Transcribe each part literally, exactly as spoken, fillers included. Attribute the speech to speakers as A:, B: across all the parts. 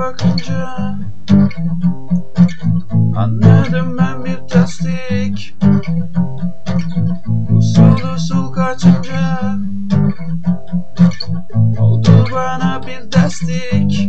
A: bakınca anladım ben bir tasdik. Usul usul kaçınca oldu bana bir destek.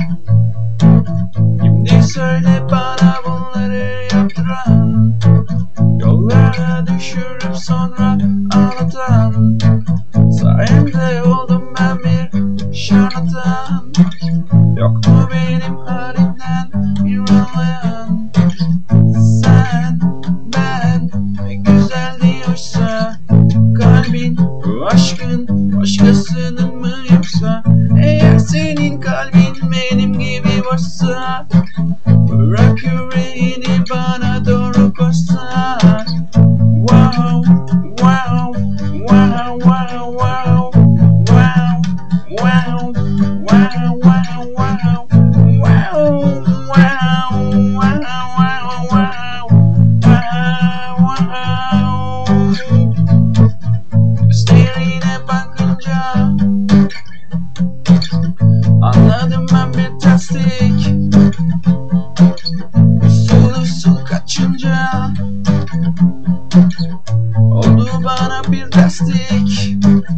A: Şimdi söyle bana bunları yaptıran, yollara düşürüp sonra anlatan. Sayende oldum ben bir şarlatan. Yok mu benim halimden bir anlayan? Sen, ben ne güzeldi oysa kalbin, bu aşkın başkasının mı yoksa? Eğer senin kalbin benim gibi boşsa, bırak yüreğini bana doğru koşsa. Wow, wow, wow, wow, wow, wow, wow, wow, wow, wow, wow, wow, wow, wow, gözlerine bakınca anladım ben bir tasdik. Usul usul kaçınca oldu bana bir destek.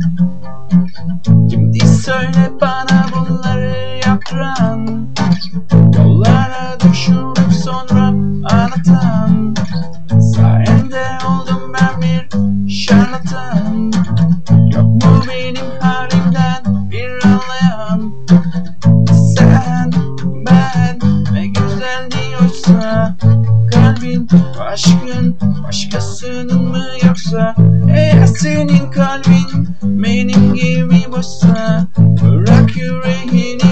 A: Şimdi söyle bana bunları yaptıran, yollara düşürüp sonra anlatan. Sayende oldum ben bir şarlatan. Yok mu benim halimden bir anlayan? Sen, ben ne güzel diyorsa kalbin, aşkın başkasının mı yoksa? Eğer senin kalbin benim gibi boşsa, bırak yüreğini